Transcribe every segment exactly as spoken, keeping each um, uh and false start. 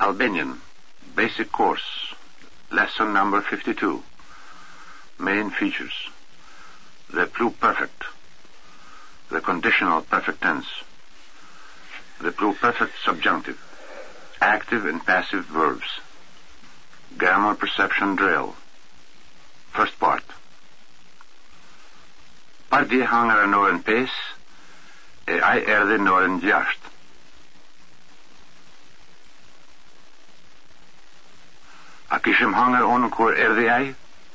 Albanian, Basic Course, Lesson number fifty-two. Main features. The pluperfect. The conditional perfect tense. The pluperfect subjunctive. Active and passive verbs. Grammar perception drill. First part. Pardi hangar në orën pesë e ai erdhi në orën gjashtë. A kishim hangar unë kur erdhi ai?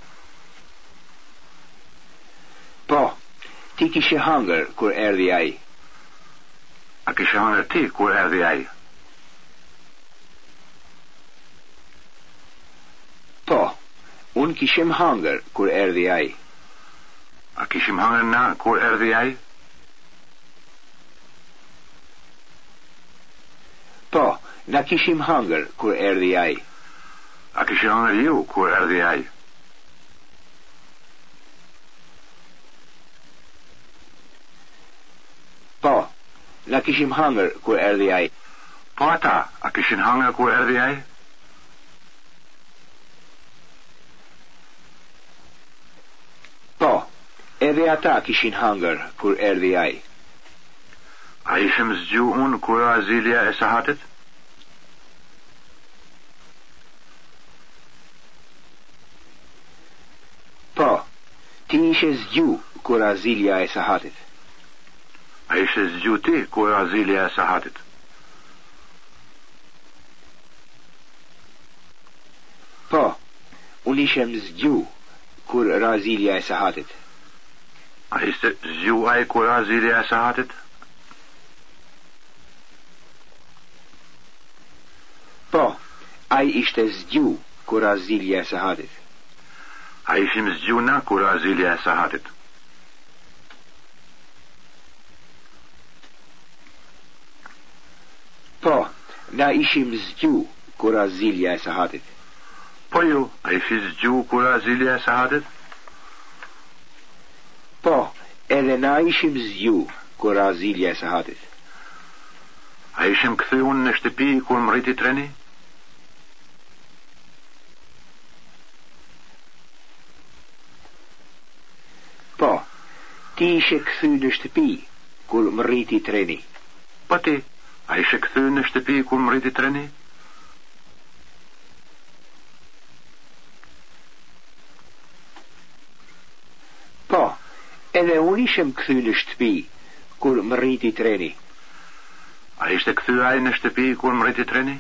Po, ti kishe hangar kur erdhi ai. A kishe hangar ti kur erdhi ai? Po, unë kishim hangar kur erdhi ai. A kishim hangar na kur erdhi ai? Po, na kishim hangar kur erdhi ai. A kishim hangar ju kur erdhi ai? Po, na kishim hangar kur erdhi ai. Po ata, a kishin hangar kur erdhi ai? Po, edhe ata kishin hangar kur erdhi ai. A ishim zgju unë kur Azilja e Sahatit? Po, ti ishe zgju kur Azilja e Sahatit. A ishe zgju ti kur Azilja e Sahatit? Po, unë ishem zgju kur Azilja e Sahatit. A ishte zgju ai kur Azilja e Sahatit? Po, ai ishte zgju kur Azilja e Sahatit. A ishim zgju na kur Azilja e Sahatit? Po, na ishim zgju kur Azilja e Sahatit. Po ju, a ishi zgju kur Azilja e Sahatit? Po, edhe na ishim zgju kur Azilja e Sahatit. A ishim kthy unë në shtëpi kur më rriti treni? Po, ti ishe kthy në shtëpi kur më rriti treni. Po ti, a ishe kthy në shtëpi kur më rriti treni? Po, edhe unë ishem kthy në shtëpi kur më rriti treni. A ishte kthy ai në shtëpi kur më rriti treni?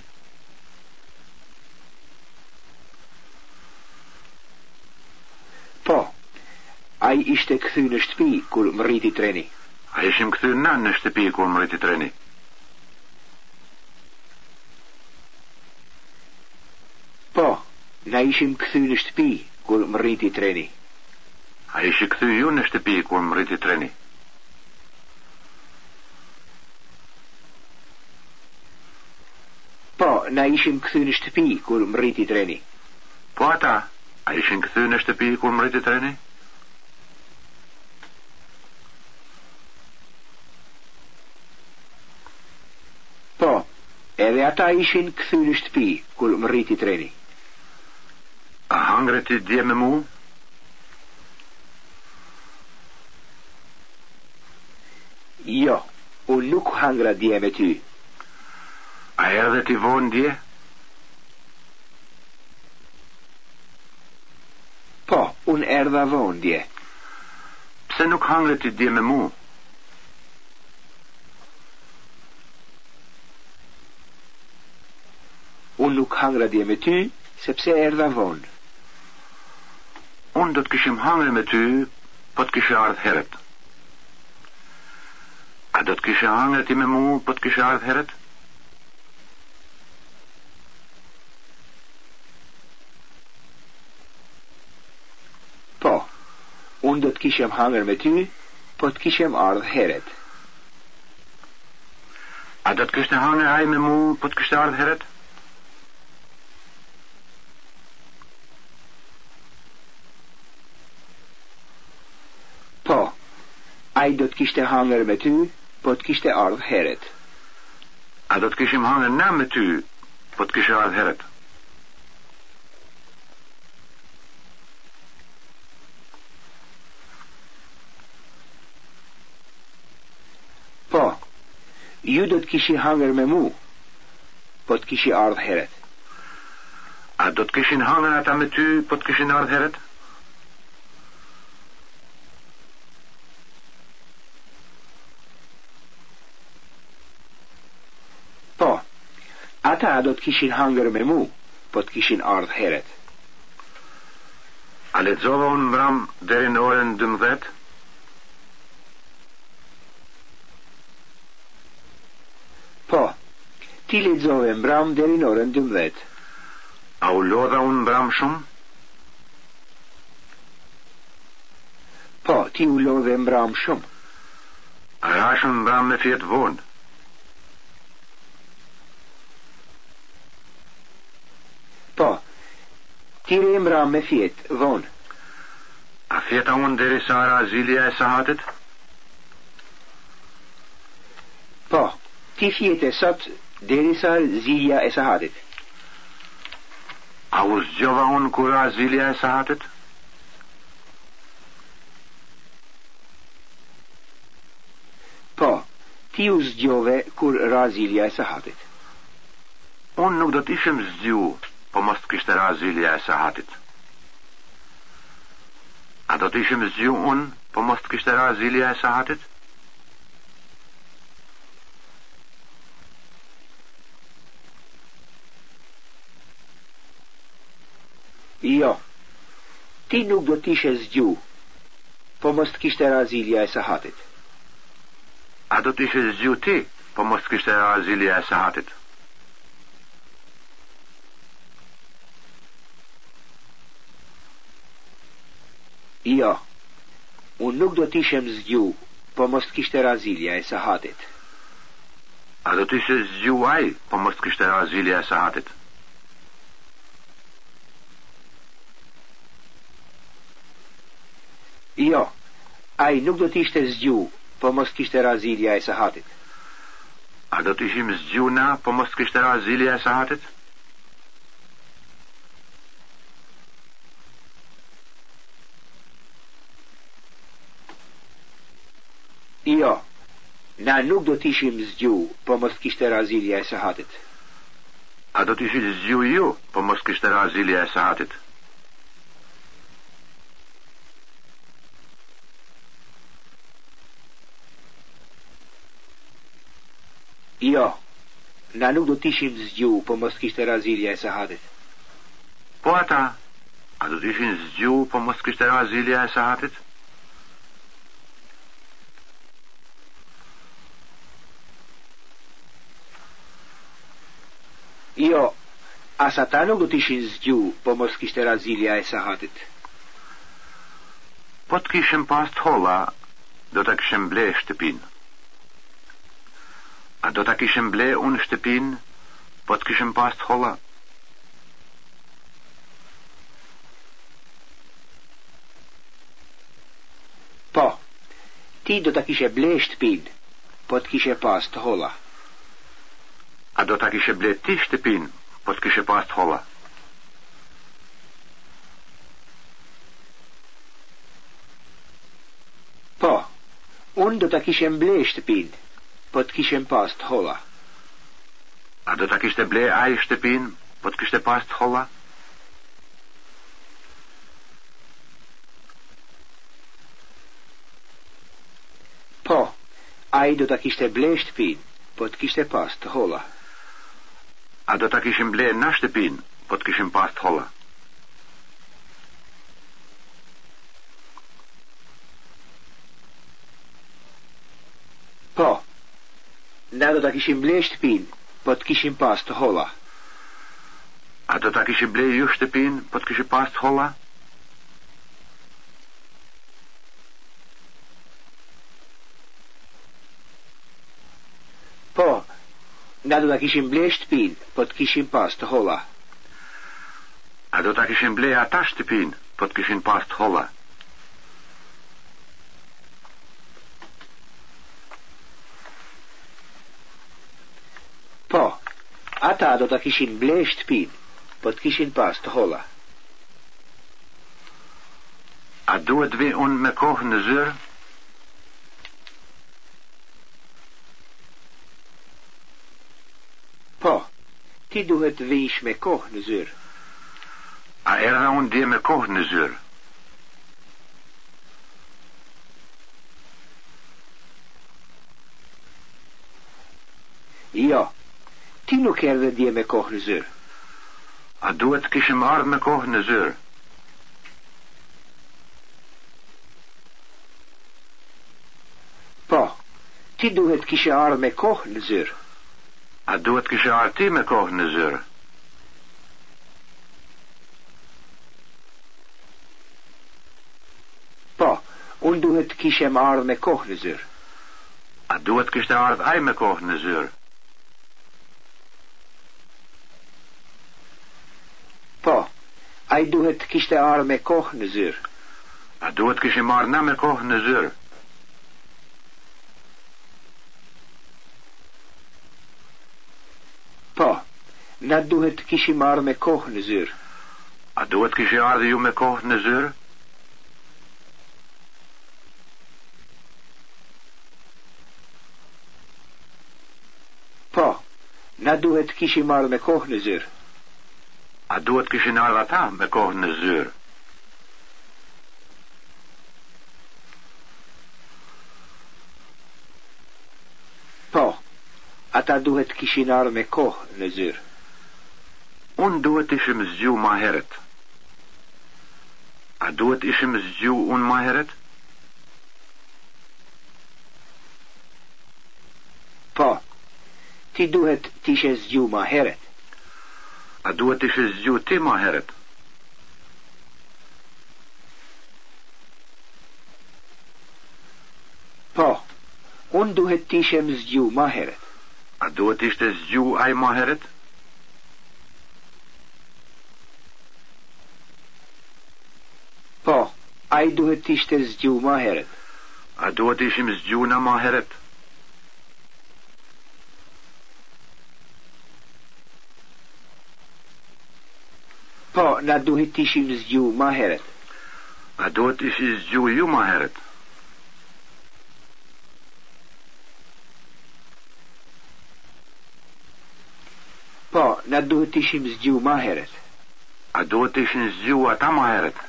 Po, ai ishte kthy në shtëpi kur më rriti treni. A ishim kthy na në shtëpi kur më rriti treni? Po, na ishim kthy në shtëpi kur më rriti treni. A ishi kthy ju në shtëpi kur më rriti treni? Po, na ishim kthy në shtëpi kur më rriti treni. Po ata, a ishin kthy në shtëpi kur më rriti treni? Po, edhe ata ishin kthy në shtëpi kur më rriti treni. A hangre ti dje me mu? Jo, unë nuk hangra dje me ty. A erdhe ti vonë dje? Po, unë erdha vonë dje. Pse nuk hangre ti dje me mu? Unë nuk hangra dje me ty, sepse erdha vonë. Unë do të kishim hangre me ty, po të kishe ardhë heret. A do të kishe hangre ti me mu, po të kishe ardhë heret? Po, unë do të kishem hangër me ty, po të kishem ardhë heret. A do të kishte hangër ai me mu, po të kishte ardhë heret? Po, ai do të kishte hangër me ty, po të kishte ardhë heret. A do të kishim hangër na me ty, pod kishe ardh heret. Po. Ju do të kishi hangër me mu, po të kishi ardh heret. A do të kishin hangër ata me ty, po të kishin ardh heret? Po. Ata do të kishin hangër me mu, po të kishin ardh heret. A lexova unë mram deri në orën dymbëdhjetë? Po. Ti lexove mram deri në orën dymbëdhjetë. A u lodha unë mram shumë? Po, ti u lodhe mram shumë. A rashën mram me fjetë vonë? Po, ti re mram me fjetë vonë. A fjeta unë deri sa ra zilja e sahatit? Po, ti fjete sot deri sa zilja e sahatit. A u zgjova unë kur ra zilja e sahatit? Po, ti u zgjove kur ra zilja e sahatit. Unë nuk do t'ishim zgju, po mos t'kishte ra zilja e sahatit. A do t'ishim zgju unë, po mos t'kishte ra zilja e sahatit? Jo, ti nuk do t'ishe zgju, po mos t'kishte ra zilja e sahatit. A do t'ishe zgju ti, po mos t'kishte ra zilja e sahatit? Jo, unë nuk do t'ishem zgju, po mos t'kishte ra zilja e sahatit. A do t'ishe zgju aj, po mos t'kishte ra zilja e sahatit? Jo, ai nuk do t'ishte zgju, po mos kishte ra zilja e sahatit. A do t'ishim zgju na, po mos kishte ra zilja e sahatit? Jo, na nuk do t'ishim zgju, po mos kishte ra zilja e sahatit. A do t'ishim zgju ju, po mos kishte ra zilja e sahatit? Jo, na nuk do t'ishim zgju, po mos kishte ra zilja e sahatit. Po ata, a do t'ishin zgju, po mos kishte ra zilja e sahatit? Jo, as ata nuk do t'ishin zgju, po mos kishte ra zilja e sahatit. Po t'kishim pas t'holla, do t'a kishim ble shtëpin. A do t'a kishim ble unë shtëpin, po t'kishim pas t'holla? Po, ti do t'a kishe ble shtëpin, po t'kishe pas t'holla. A do t'a kishe ble ti shtëpin, po t'kishe pas t'holla? Po, unë do t'a kishe ble shtëpin, po t'kishem pas t'holla. A do t'a kishte ble aj shtëpin, po t'kishte pas t'holla? Po, aj do t'a kishte ble shtëpin, po t'kishte pas t'holla. A do t'a kishim ble na shtëpin, po t'kishim pas t'holla? Po, na do t'a kishim ble shtëpin, po t'kishim pas t'holla. A do t'a kishim ble ju shtëpin, po t'kishim pas t'holla? Po, na do t'a kishim ble shtëpin, po t'kishim pas t'holla. A do t'a kishim ble ata shtëpin, po t'kishin pas t'holla? Po, Ata do ta kishin blesht pin, po të kishin pas të holla. A duhet vi unë me kohë në zyrë? Po, ti duhet vish me kohë në zyrë. A erdha unë dje me kohë në zyrë? Jo, ti nuk erdhe dje me kohë në zyrë. A duhet kishim ardhë me kohë në zyrë? Po, ti duhet kishe ardhë me kohë në zyrë. A duhet kishe ardhë ti me kohë në zyrë? Po, unë duhet kishe më ardhë me kohë në zyrë. A duhet kishte ardhë aj me kohë në zyrë? Po, aj duhet kishte ardhë me kohë në zyrë. A duhet kishim ardhë na me kohë në zyrë? Po, na duhet kishim ardhë me kohë në zyrë. A duhet kishim ardhë ju me kohë në zyrë? Po, na duhet kishim ardhë me kohë në zyrë. A duhet kishin ardhë ata me kohë në zyrë? Po, ata duhet kishin ardhë me kohë në zyrë. Unë duhet ishim zgju ma heret. A duhet ishim zgju unë ma heret? Po, ti duhet t'ishe zgju ma heret. A duhet ishe zgju ti ma heret? Po, unë duhet t'ishem zgju ma heret. A duhet ishte zgju aj ma heret? Po, aj duhet t'ishte zgju ma heret. A duhet ishim zgju na ma heret? Po, na duhet t'ishim zgju ma heret. A duhet ishi zgju ju ma heret? Po, na duhet t'ishim zgju ma heret. A duhet ishin zgju ata ma heret?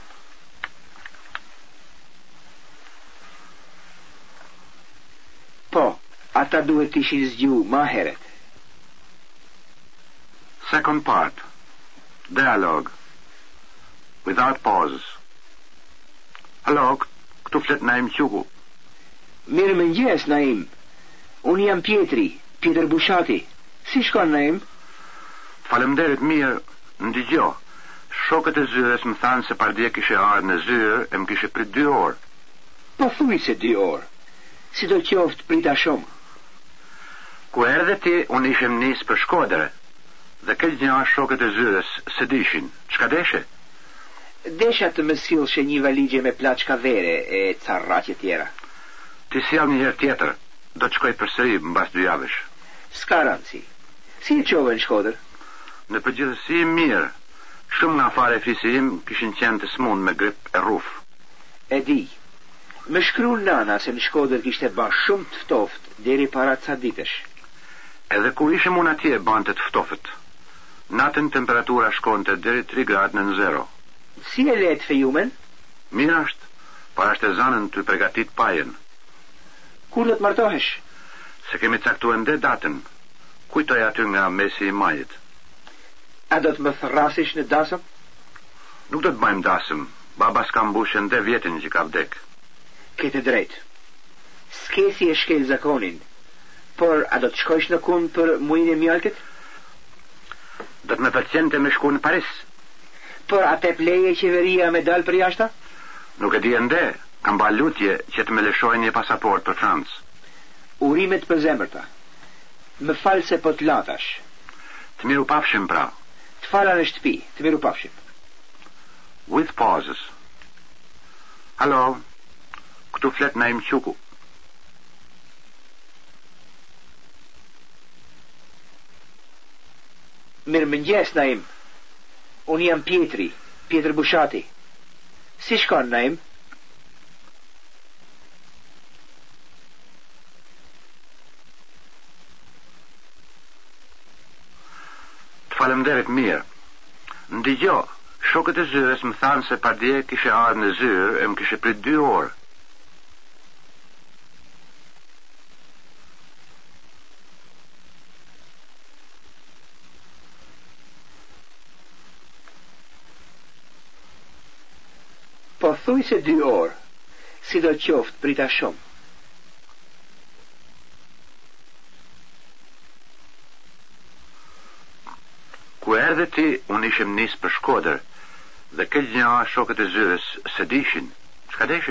Po, ata duhet t'ishin zgju ma heret. Second part. Dialogue. Without pauses. Hallo, këtu flet Naim Quku. Mirë mëngjes, Naim. Unë jam Pietri, Pjetër Bushati. Si shkon, Naim? Falemderit mirë, ndigjo. Shokët e zyres më thanë se pardje kishe ardhë në zyrë e më kishe prit dy orë. Po thuj se dy orë. Si do qoftë prita shumë. Ku erdhe ti, unë ishem nisë për Shkodër. Dhe këtë një shokët e zyres se dishin. Çka deshe? Desha të më sillshe një valigje me plaçka vere e ca rraqe tjera. Ti sjell një herë tjetër. Do të shkoj përsëri mbas dy javësh. S'ka rëndësi. Si e qove në Shkodër? Në përgjithësi mirë. Shumë nga fare fisi im kishin qenë të smund me grip e rruf. E di. Më shkru nana se në Shkodër kishte ba shumë të ftoft deri para ca ditësh. Edhe ku ishim unë atje bante të ftofët. Natën temperatura shkonte deri tri gradë në zero. Si e letë fejumen? Mirë është, para është e zanën të pregatit pajen. Kur do të martohesh? Se kemi caktuar ndë datën. Kujtoj aty nga mesi i majit. A do të më thrasish në dasëm? Nuk do të bëjmë dasëm. Baba s'ka mbushën ndë vjetin që ka vdek. Kete drejt. Skesi e shkel zakonin. Por a do të shkojsh në kun për muin e mjaltit? Do të me pëlqente me shku në Paris. Por a te pleje qeveria me dal për jashta? Nuk e di ende. Kam ba lutje që të me lëshoj një pasaport për Francë. Urimet për zemërta. Më falë se po të latash. Të miru pafshim pra. Të fala në shtëpi, të miru pafshim. With pauses. Hallo, këtu flet Naim Quku. Mir mëngjes Naim. Unë jam Pietri, Pietr Bushati. Si shkon Naim? Falemderit mirë. Ndigjo, shokët e zyres më thanë se padje kishe ardhë në zyrë e më kishe prit dy orë. Po thuj se dy orë, si do qoftë prita shumë. Ku erdhe ti, unë ishim nisë për Shkodër, dhe këtë një shokët e zyres se dishin. Çka deshe?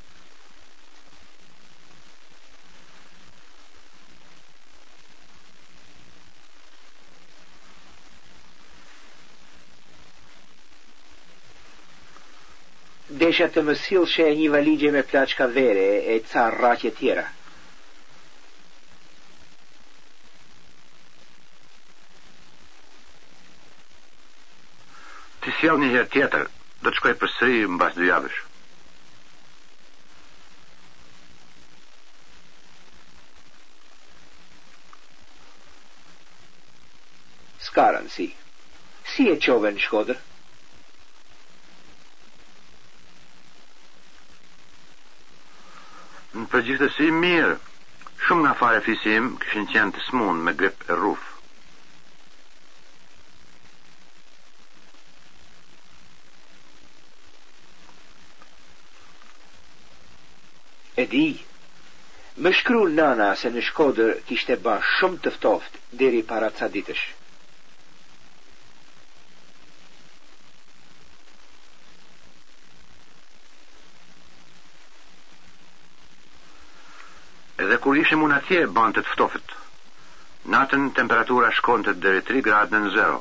Desha të më sillshe një valigje me plaçka vere e ca rraqe tjera. Ti sjell një herë tjetër, do të shkoj përsëri mbas dy javësh. Skaran si. Si e qove në Shkodër? Në përgjithësi mirë, shumë nga fare fisim kishin qenë të smun me grip e rruf. E di, më shkru nana se në Shkodër kishte ba shumë të ftoft deri para ca ditësh. Edhe kur ishim unë atje, bante të ftofët. Natën temperatura shkonte deri tre gradë në zero.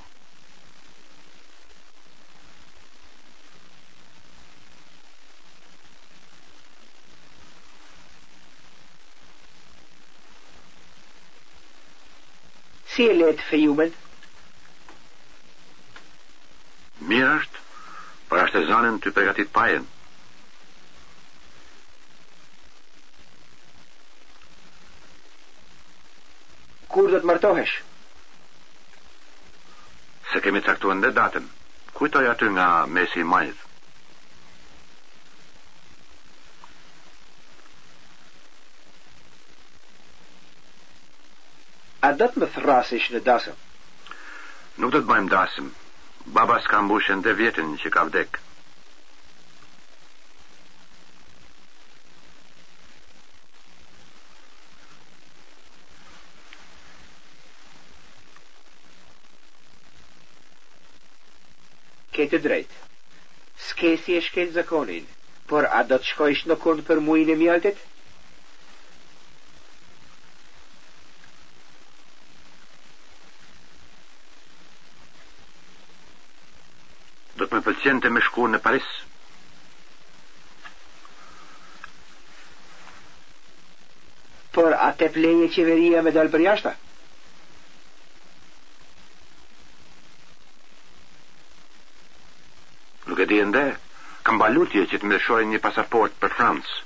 Si e letë fejumen? Mirë është, për ashtë e zanën të pregatit pajen. Kur do të martohesh? Se kemi caktuar ndë datën. Kujtoj aty nga mesi i majit. A do të më thrasish në dasëm? Nuk do të bëjmë dasëm. Baba s'ka mbushën dhe vjetin që ka vdek. Ke të drejt. S'kesi e shkel zakonin, por a do të shkojsh në kund për muin e mjaltit? Do të më pëlqente me shku në Paris. Por a te pleje qeveria me dalë për jashta? Nuk e di ende, kam ba lutje që të më lëshojnë një pasaport për Francë.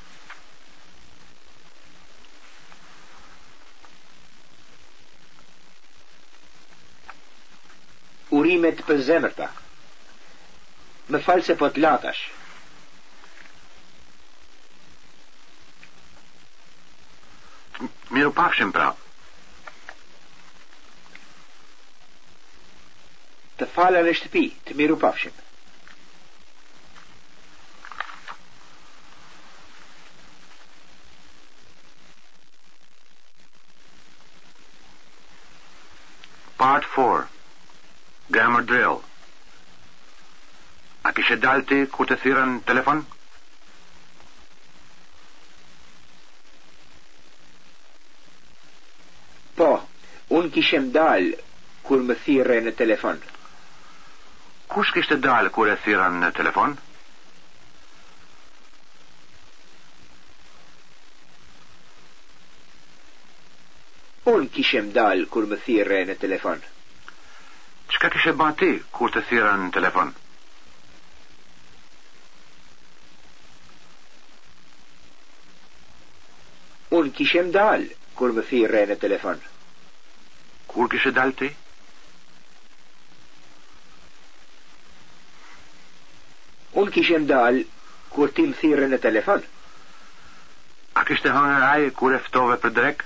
Urimet për zemërta. Më falë se po të latash. Miru pafshim pra. Të fala në shtëpi, të miru pafshim. Part four. Grammar drill. A kishe dalë ti kur të thirën telefon? Po, unë kishem dalë kur më thirë në telefon. Kush kishte dalë kur e thirën në telefon? Unë kishem dalë kur më thirë në telefon. Çka kishe ba ti kur të thira në telefon? Unë kishem dal kur më thirre në telefon. Kur kishe dal ti? Unë kishem dal kur ti më thirre në telefon. A kishte hangër aj kur e ftove për drek?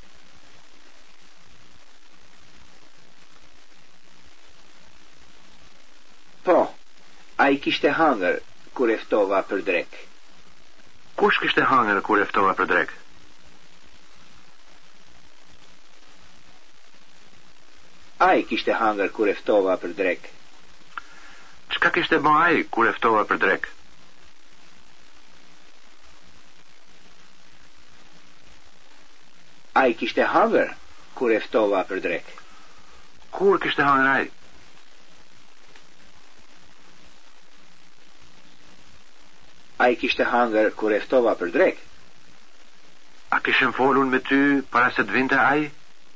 Po, a i kishte hangër kur e ftova për drek. Kush kishte hangër kur e ftova për drek? A i kishte hangër kur e ftova për drek. Çka kishte ba aj kur e ftova për drek? A i kishte hangër kur e ftova për drek. Kur kishte hangër aj? A i kishte hangër kur e ftova për drek. A kishem folun me ty para se të vinte aj?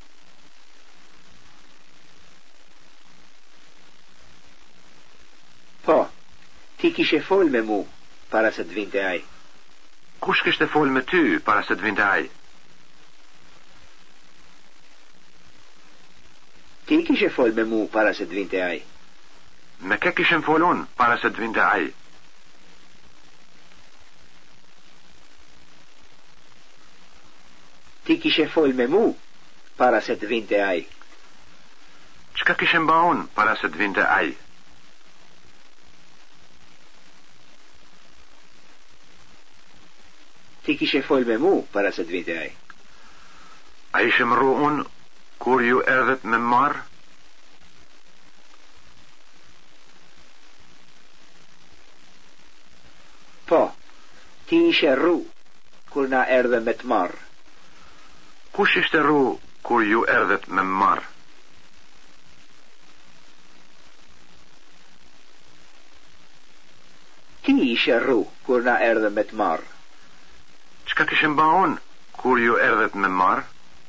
Po, ti kishe fol me mu para se të vinte aj. Kush kishte fol me ty para se të vinte aj? Ti kishe fol me mu para se të vinte aj. Me ke kishem folun para se të vinte aj? Ti kishe fol me mu para se të vinte aj. Çka kishem ba unë para se të vinte aj? Ti kishe fol me mu para se të vinte aj. A ishe më ru unë kur ju erdhet me marë? Po, ti ishe rru kur na erdhe me të marë. Kush ishte rru kur ju erdhet me marë? Ti ishe rru kur na erdhe me të marë. Çka kishem ba unë kur ju erdhet me marë?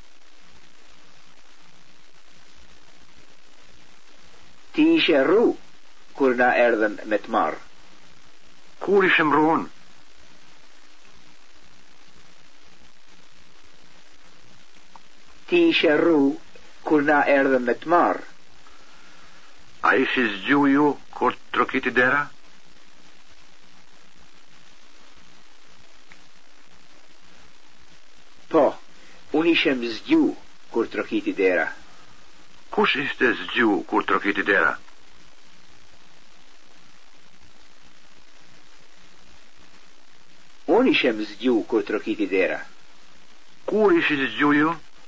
Ti ishe rru kur na erdhen me të marë. Kur ishem rru unë? Ti ishe rru kur na erdhen me të marë. A ishi zgju ju kur trokiti dera? Po, unë ishem zgju kur trokiti dera. Kush ishte zgju kur trokiti dera? Unë ishem zgju kur trokiti dera. Kur ishi zgju ju?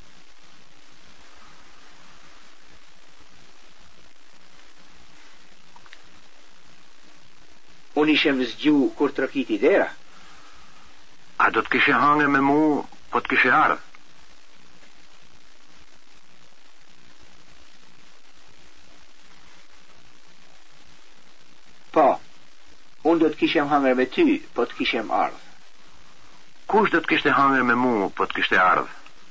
Unë ishem zgju kur trokiti dera. A do të kishe hangër me mu po të kishe ardhë? Po, unë do të kishem hangër me ty po të kishem ardhë. Kush do të kishte hangër me mu po të kishte ardhë?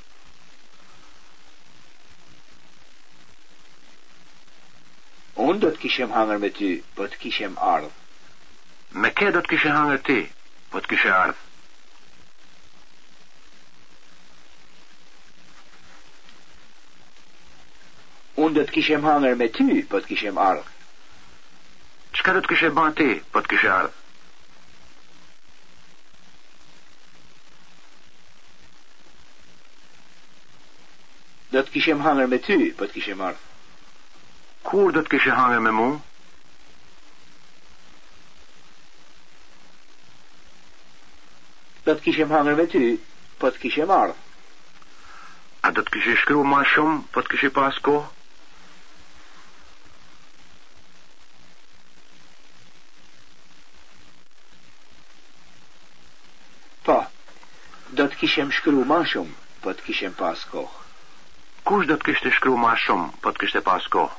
Unë do të kishem hangër me ty po të kishem ardhë. Me ke do të kishe hangër ti po të kishe ardhë? Unë do të kishem hangër me ty po të kishem ardhë. Çka do të kishe ba ti po të kishe ardhë? Do të kishem hangër me ty po të kishem ardhë. Kur do të kishe hangër me mu? Do të kishem hangër me ty po të kishem ardhë. A do të kishe shkru ma shumë po të kishe pas kohë? Po, do të kishem shkru ma shumë po të kishem pas kohë. Kush do të kishte shkru ma shumë po të kishte pas kohë?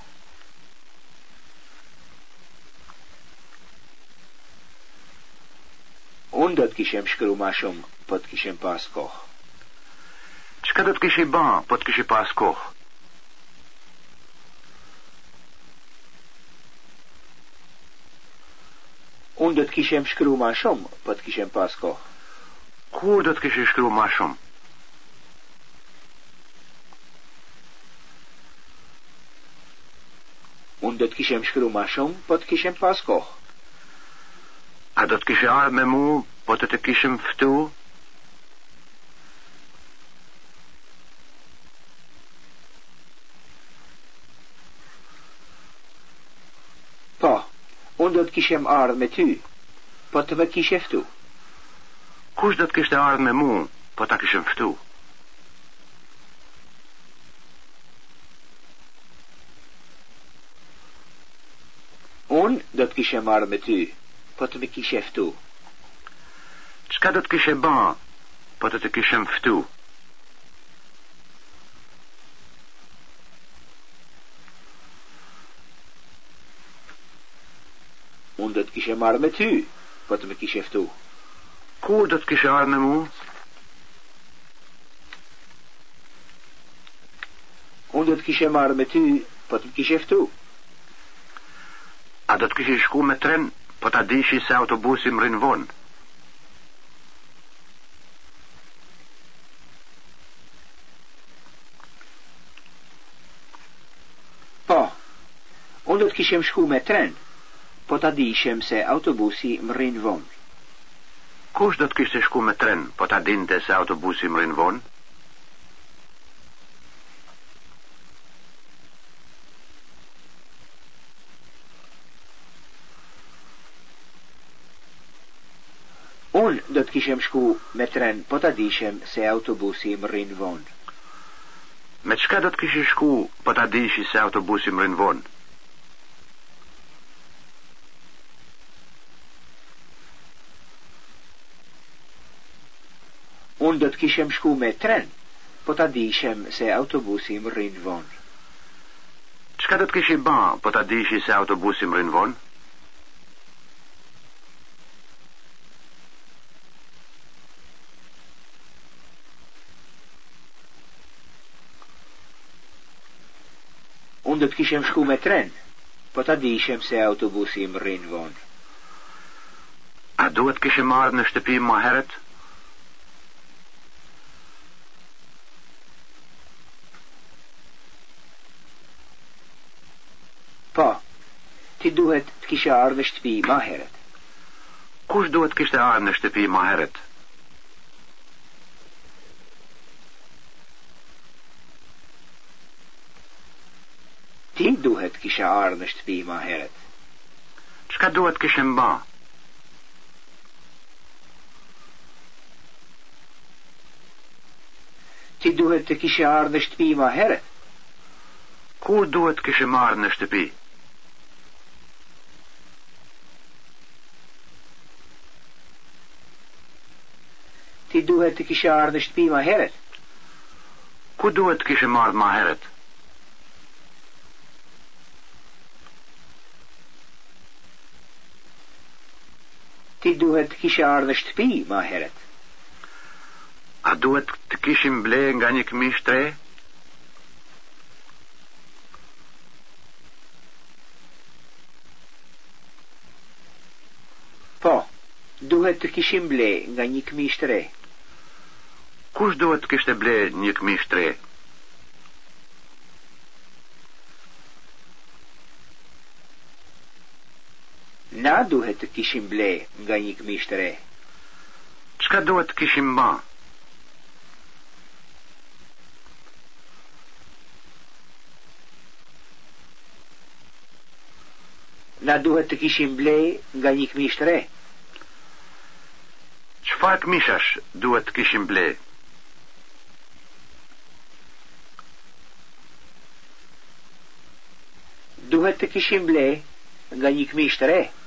Unë do të kishem shkru ma shumë po të kishem pas kohë. Çka do të kishe ba po të kishe pas kohë? Unë do të kishem shkru ma shumë, po të kishem pas kohë. Kur do të kishe shkru ma shumë? Unë do të kishem shkru ma shumë, po të kishem pas kohë. A do të kishe ardhur me mu, po të të kishem ftu? Po, unë do të kishem ardhur me ty, po të më kishe ftu. Kush do të kishte ardhur me mu, po ta kishem ftu? Unë do të kishem ardhur me ty, po të më kishe ftu. Çka do të kishe ba, po të të kishem ftu? Unë do të kishem ardhur me ty, po të më kishe ftu. Kur do të kishe ardhur me mu? Unë do të kishem ardhur me ty, po të më kishe ftu. A do të kishe shku me tren, po ta dishi se autobusi mrin vonë? Po, unë do të kishem shku me tren, po ta dishem se autobusi mrin vonë. Kush do të kishte shku me tren, po ta dinte se autobusi mrin vonë? Unë do të kishem shku me tren, po ta dishem se autobusi mrin vonë. Me çka do të kishe shku, po ta dishi se autobusi mrin vonë? Unë do të kishem shku me tren, po ta dishem se autobusi mrin vonë. Çka do të kishe ba, po ta dishi se autobusi mrin vonë? Unë do të kishem shku me tren, po ta dishem se autobusi mrin vonë. A duhet kishe marrë në shtëpi më herët? Po, ti duhet të kishe ardhur në shtëpi më herët. Kush duhet kishte ardhur në shtëpi më herët? Ti duhet kishe ardhur në shtëpi më herët. Çka duhet kishe mba? Ti duhet të kishe ardhur në shtëpi më herët. Kur duhet kishe marrë në shtëpi? Ti duhet të kishe ardhur në shtëpi më herët. Ku duhet kishe marrë më herët? Ti duhet të kishe ardhur në shtëpi më herët. A duhet të kishim ble nga një këmish tre? Po, duhet të kishim ble nga një këmish tre. Kush duhet të kishte ble një këmish tre? Na duhet të kishim ble nga një këmish tre. Çka duhet të kishim ba? Na duhet të kishim ble nga një këmish tre. Çfarë këmishash duhet të kishim ble? Duhet të kishim ble nga një këmish tre.